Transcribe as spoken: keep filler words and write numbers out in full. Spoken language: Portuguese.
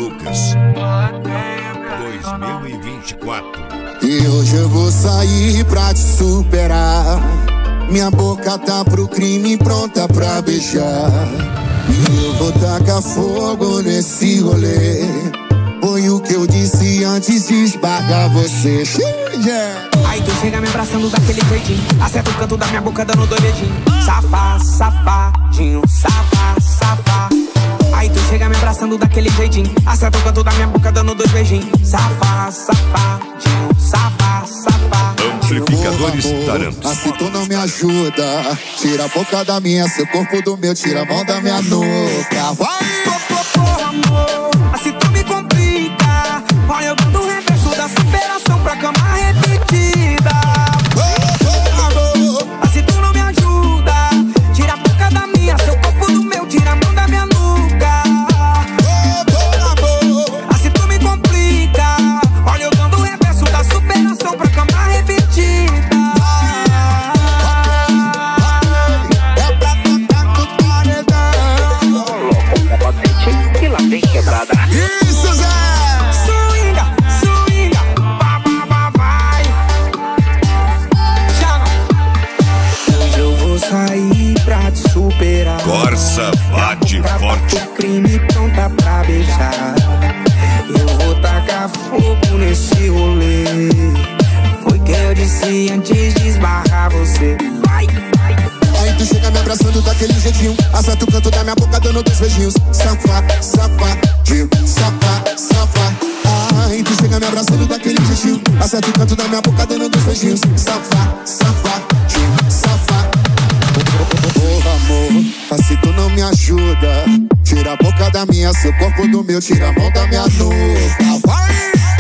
Lucas dois mil e vinte e quatro. E hoje eu vou sair pra te superar. Minha boca tá pro crime, pronta pra beijar. E eu vou tacar fogo nesse rolê. Foi o que eu disse antes de esbarrar você. Yeah. Aí tu chega me abraçando daquele jeitinho, acerta o canto da minha boca dando dois dedinhos. Safá, safadinho, safá, safá. Aí tu chega me abraçando daquele jeitinho, acerta o canto da minha boca dando dois beijinhos. Safá, safadinho, safá, safá. Amplificadores Tarantos. Assim tu não me ajuda. Tira a boca da minha, seu corpo do meu, tira a mão da minha nuca. Vai! Amor, assim tu me complica. Olha eu dando o reverso da superação pra cama repetida. Assim tu não me ajuda. Tira a boca da minha, seu corpo do meu, tira a mão da minha nuca. Assim tu me complica. Olha eu dando o reverso da superação pra cama repetida. É pra tocar no paredão. Coloca o combatente que lá vem quebrada. Isso, Zé! Swinga, swinga, vai, vai, vai, vai. Chama. Hoje eu vou sair pra te superar. Corsa bate forte. O crime pronta pra beijar. Eu vou tacar fogo nesse rolê. Foi que eu disse antes de esbarrar você. Vai, vai. Aí tu chega me abraçando daquele jeitinho, acerta o canto da minha boca dando dois beijinhos. Safá, safadinho, safá, safá. Aí tu chega me abraçando daquele jeitinho, acerta o canto da minha boca dando dois beijinhos. Safá, safadinho, safá. Oh, amor, assim tu não me ajuda. Tira a boca da minha, seu corpo do meu, tira a mão da minha nuca. Vai!